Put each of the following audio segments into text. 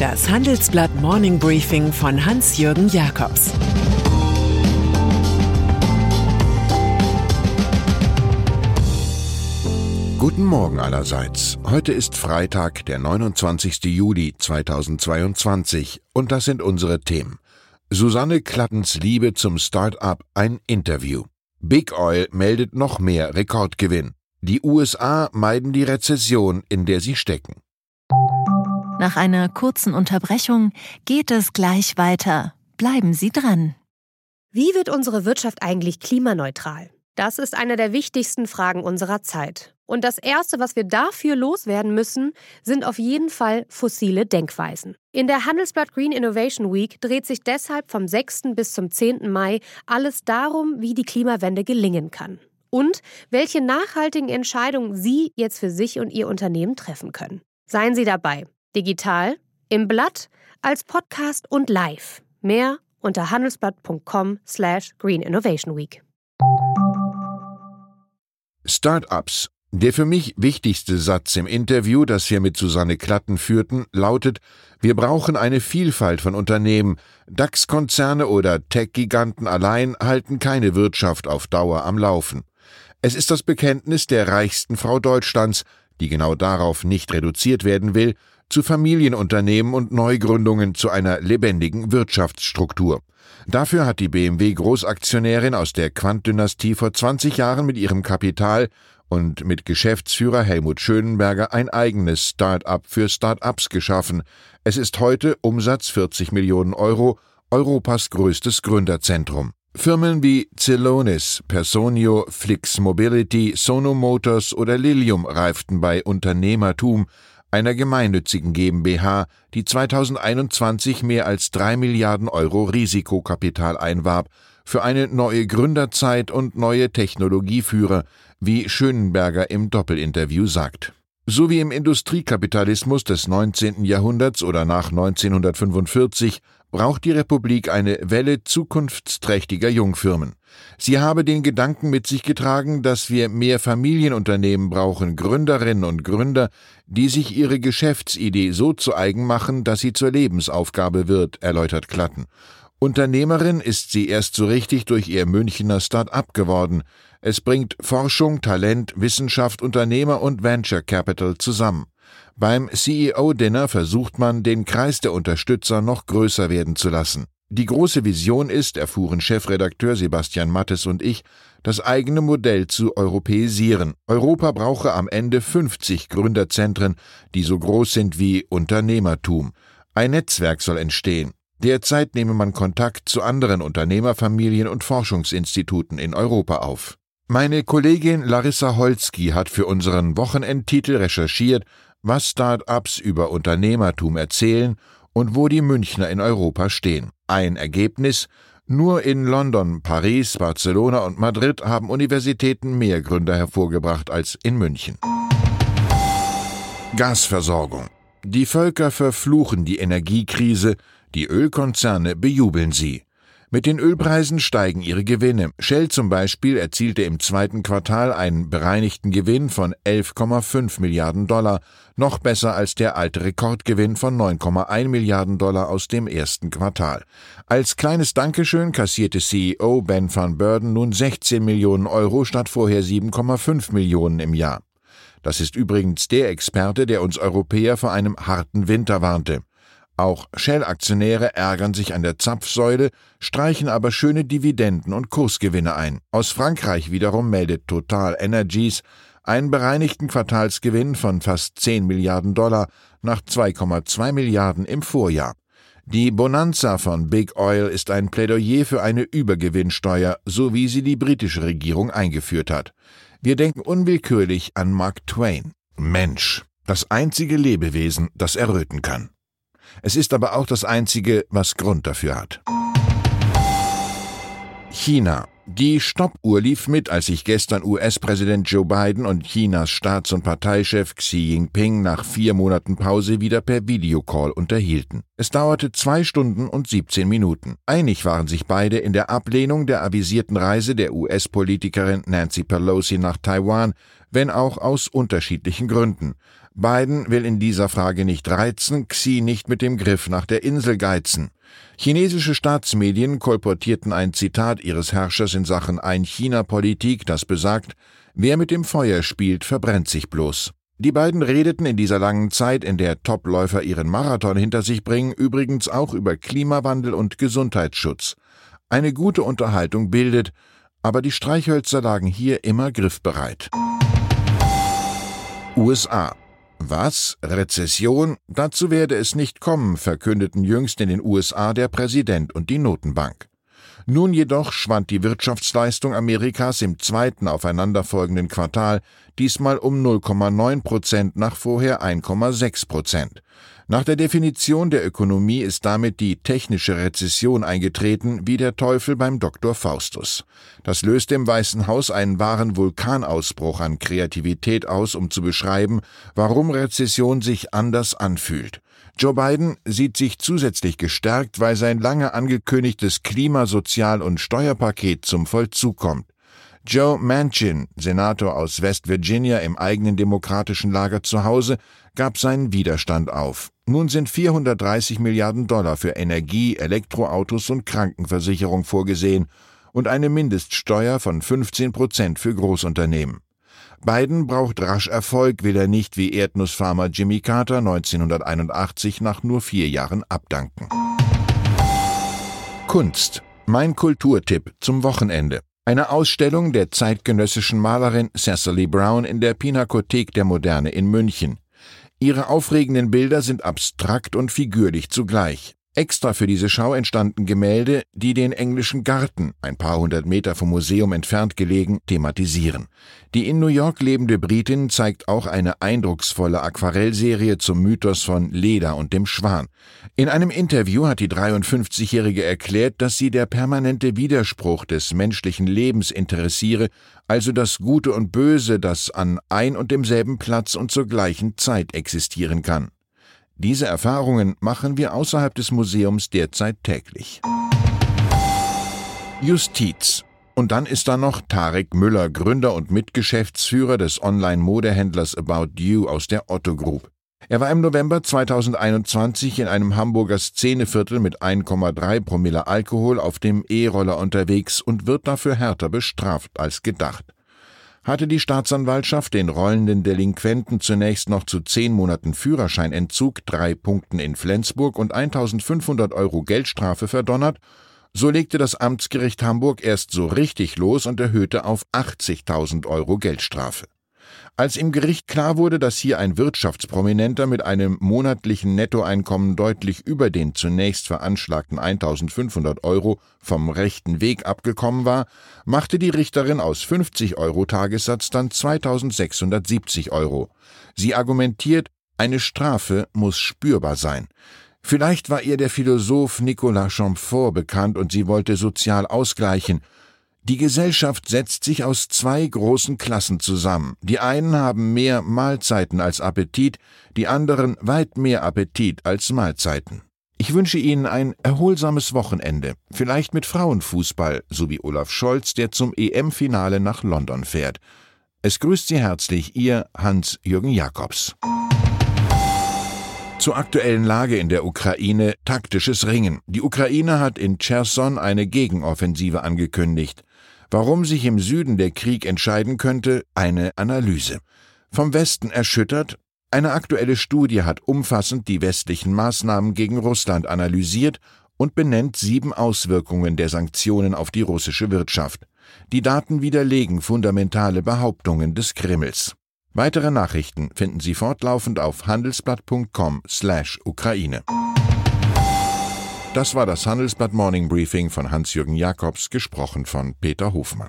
Das Handelsblatt Morning Briefing von Hans-Jürgen Jakobs. Guten Morgen allerseits. Heute ist Freitag, der 29. Juli 2022 und das sind unsere Themen. Susanne Klattens Liebe zum Start-up, ein Interview. Big Oil meldet noch mehr Rekordgewinn. Die USA meiden die Rezession, in der sie stecken. Nach einer kurzen Unterbrechung geht es gleich weiter. Bleiben Sie dran. Wie wird unsere Wirtschaft eigentlich klimaneutral? Das ist eine der wichtigsten Fragen unserer Zeit. Und das Erste, was wir dafür loswerden müssen, sind auf jeden Fall fossile Denkweisen. In der Handelsblatt Green Innovation Week dreht sich deshalb vom 6. bis zum 10. Mai alles darum, wie die Klimawende gelingen kann. Und welche nachhaltigen Entscheidungen Sie jetzt für sich und Ihr Unternehmen treffen können. Seien Sie dabei. Digital, im Blatt, als Podcast und live. Mehr unter handelsblatt.com/Green Innovation Week. Start-ups. Der für mich wichtigste Satz im Interview, das wir mit Susanne Klatten führten, lautet: Wir brauchen eine Vielfalt von Unternehmen. DAX-Konzerne oder Tech-Giganten allein halten keine Wirtschaft auf Dauer am Laufen. Es ist das Bekenntnis der reichsten Frau Deutschlands, die genau darauf nicht reduziert werden will, zu Familienunternehmen und Neugründungen zu einer lebendigen Wirtschaftsstruktur. Dafür hat die BMW-Großaktionärin aus der Quandt-Dynastie vor 20 Jahren mit ihrem Kapital und mit Geschäftsführer Helmut Schönenberger ein eigenes Start-up für Start-ups geschaffen. Es ist heute Umsatz 40 Millionen Euro, Europas größtes Gründerzentrum. Firmen wie Celonis, Personio, Flix Mobility, Sono Motors oder Lilium reiften bei Unternehmertum, einer gemeinnützigen GmbH, die 2021 mehr als 3 Milliarden Euro Risikokapital einwarb, für eine neue Gründerzeit und neue Technologieführer, wie Schönenberger im Doppelinterview sagt. So wie im Industriekapitalismus des 19. Jahrhunderts oder nach 1945 braucht die Republik eine Welle zukunftsträchtiger Jungfirmen. Sie habe den Gedanken mit sich getragen, dass wir mehr Familienunternehmen brauchen, Gründerinnen und Gründer, die sich ihre Geschäftsidee so zu eigen machen, dass sie zur Lebensaufgabe wird, erläutert Klatten. Unternehmerin ist sie erst so richtig durch ihr Münchner Start-up geworden. Es bringt Forschung, Talent, Wissenschaft, Unternehmer und Venture Capital zusammen. Beim CEO-Dinner versucht man, den Kreis der Unterstützer noch größer werden zu lassen. Die große Vision ist, erfuhren Chefredakteur Sebastian Mattes und ich, das eigene Modell zu europäisieren. Europa brauche am Ende 50 Gründerzentren, die so groß sind wie Unternehmertum. Ein Netzwerk soll entstehen. Derzeit nehme man Kontakt zu anderen Unternehmerfamilien und Forschungsinstituten in Europa auf. Meine Kollegin Larissa Holzki hat für unseren Wochenendtitel recherchiert, was Start-ups über Unternehmertum erzählen und wo die Münchner in Europa stehen. Ein Ergebnis: Nur in London, Paris, Barcelona und Madrid haben Universitäten mehr Gründer hervorgebracht als in München. Gasversorgung. Die Völker verfluchen die Energiekrise, die Ölkonzerne bejubeln sie. Mit den Ölpreisen steigen ihre Gewinne. Shell zum Beispiel erzielte im zweiten Quartal einen bereinigten Gewinn von 11,5 Milliarden $, noch besser als der alte Rekordgewinn von 9,1 Milliarden $ aus dem ersten Quartal. Als kleines Dankeschön kassierte CEO Ben van Beurden nun 16 Millionen Euro statt vorher 7,5 Millionen im Jahr. Das ist übrigens der Experte, der uns Europäer vor einem harten Winter warnte. Auch Shell-Aktionäre ärgern sich an der Zapfsäule, streichen aber schöne Dividenden und Kursgewinne ein. Aus Frankreich wiederum meldet Total Energies einen bereinigten Quartalsgewinn von fast 10 Milliarden $ nach 2,2 Milliarden im Vorjahr. Die Bonanza von Big Oil ist ein Plädoyer für eine Übergewinnsteuer, so wie sie die britische Regierung eingeführt hat. Wir denken unwillkürlich an Mark Twain. Mensch, das einzige Lebewesen, das erröten kann. Es ist aber auch das einzige, was Grund dafür hat. China. Die Stoppuhr lief mit, als sich gestern US-Präsident Joe Biden und Chinas Staats- und Parteichef Xi Jinping nach 4 Monaten Pause wieder per Videocall unterhielten. Es dauerte 2 Stunden und 17 Minuten. Einig waren sich beide in der Ablehnung der avisierten Reise der US-Politikerin Nancy Pelosi nach Taiwan, wenn auch aus unterschiedlichen Gründen. Biden will in dieser Frage nicht reizen, Xi nicht mit dem Griff nach der Insel geizen. Chinesische Staatsmedien kolportierten ein Zitat ihres Herrschers in Sachen Ein-China-Politik, das besagt: Wer mit dem Feuer spielt, verbrennt sich bloß. Die beiden redeten in dieser langen Zeit, in der Topläufer ihren Marathon hinter sich bringen, übrigens auch über Klimawandel und Gesundheitsschutz. Eine gute Unterhaltung bildet, aber die Streichhölzer lagen hier immer griffbereit. USA. Was? Rezession? Dazu werde es nicht kommen, verkündeten jüngst in den USA der Präsident und die Notenbank. Nun jedoch schwand die Wirtschaftsleistung Amerikas im zweiten aufeinanderfolgenden Quartal diesmal um 0,9% nach vorher 1,6%. Nach der Definition der Ökonomie ist damit die technische Rezession eingetreten, wie der Teufel beim Dr. Faustus. Das löst im Weißen Haus einen wahren Vulkanausbruch an Kreativität aus, um zu beschreiben, warum Rezession sich anders anfühlt. Joe Biden sieht sich zusätzlich gestärkt, weil sein lange angekündigtes Klima-, Sozial- und Steuerpaket zum Vollzug kommt. Joe Manchin, Senator aus West Virginia im eigenen demokratischen Lager zu Hause, gab seinen Widerstand auf. Nun sind $430 Milliarden für Energie, Elektroautos und Krankenversicherung vorgesehen und eine Mindeststeuer von 15% für Großunternehmen. Biden braucht rasch Erfolg, will er nicht wie Erdnussfarmer Jimmy Carter 1981 nach nur 4 Jahren abdanken. Kunst. Mein Kulturtipp zum Wochenende. Eine Ausstellung der zeitgenössischen Malerin Cecily Brown in der Pinakothek der Moderne in München. Ihre aufregenden Bilder sind abstrakt und figürlich zugleich. Extra für diese Schau entstanden Gemälde, die den englischen Garten, ein paar 100 Meter vom Museum entfernt gelegen, thematisieren. Die in New York lebende Britin zeigt auch eine eindrucksvolle Aquarellserie zum Mythos von Leda und dem Schwan. In einem Interview hat die 53-Jährige erklärt, dass sie der permanente Widerspruch des menschlichen Lebens interessiere, also das Gute und Böse, das an ein und demselben Platz und zur gleichen Zeit existieren kann. Diese Erfahrungen machen wir außerhalb des Museums derzeit täglich. Justiz. Und dann ist da noch Tarek Müller, Gründer und Mitgeschäftsführer des Online-Modehändlers About You aus der Otto Group. Er war im November 2021 in einem Hamburger Szeneviertel mit 1,3 Promille Alkohol auf dem E-Roller unterwegs und wird dafür härter bestraft als gedacht. Hatte die Staatsanwaltschaft den rollenden Delinquenten zunächst noch zu 10 Monaten Führerscheinentzug, 3 Punkten in Flensburg und 1.500 € Geldstrafe verdonnert, so legte das Amtsgericht Hamburg erst so richtig los und erhöhte auf 80.000 € Geldstrafe. Als im Gericht klar wurde, dass hier ein Wirtschaftsprominenter mit einem monatlichen Nettoeinkommen deutlich über den zunächst veranschlagten 1.500 € vom rechten Weg abgekommen war, machte die Richterin aus 50 € Tagessatz dann 2.670 €. Sie argumentiert, eine Strafe muss spürbar sein. Vielleicht war ihr der Philosoph Nicolas Chamfort bekannt und sie wollte sozial ausgleichen. Die Gesellschaft setzt sich aus 2 großen Klassen zusammen. Die einen haben mehr Mahlzeiten als Appetit, die anderen weit mehr Appetit als Mahlzeiten. Ich wünsche Ihnen ein erholsames Wochenende, vielleicht mit Frauenfußball, so wie Olaf Scholz, der zum EM-Finale nach London fährt. Es grüßt Sie herzlich, Ihr Hans-Jürgen Jakobs. Zur aktuellen Lage in der Ukraine: taktisches Ringen. Die Ukraine hat in Cherson eine Gegenoffensive angekündigt. Warum sich im Süden der Krieg entscheiden könnte, eine Analyse. Vom Westen erschüttert? Eine aktuelle Studie hat umfassend die westlichen Maßnahmen gegen Russland analysiert und benennt 7 Auswirkungen der Sanktionen auf die russische Wirtschaft. Die Daten widerlegen fundamentale Behauptungen des Kremls. Weitere Nachrichten finden Sie fortlaufend auf handelsblatt.com/Ukraine. Das war das Handelsblatt Morning Briefing von Hans-Jürgen Jakobs, gesprochen von Peter Hofmann.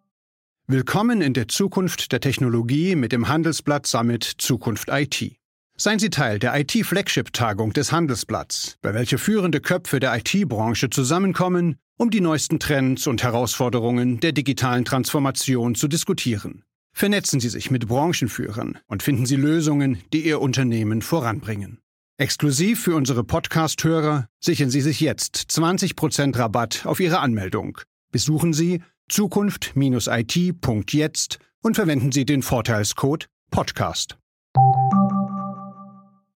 Willkommen in der Zukunft der Technologie mit dem Handelsblatt Summit Zukunft IT. Seien Sie Teil der IT-Flagship-Tagung des Handelsblatts, bei welcher führende Köpfe der IT-Branche zusammenkommen, um die neuesten Trends und Herausforderungen der digitalen Transformation zu diskutieren. Vernetzen Sie sich mit Branchenführern und finden Sie Lösungen, die Ihr Unternehmen voranbringen. Exklusiv für unsere Podcast-Hörer sichern Sie sich jetzt 20% Rabatt auf Ihre Anmeldung. Besuchen Sie zukunft-it.jetzt und verwenden Sie den Vorteilscode PODCAST.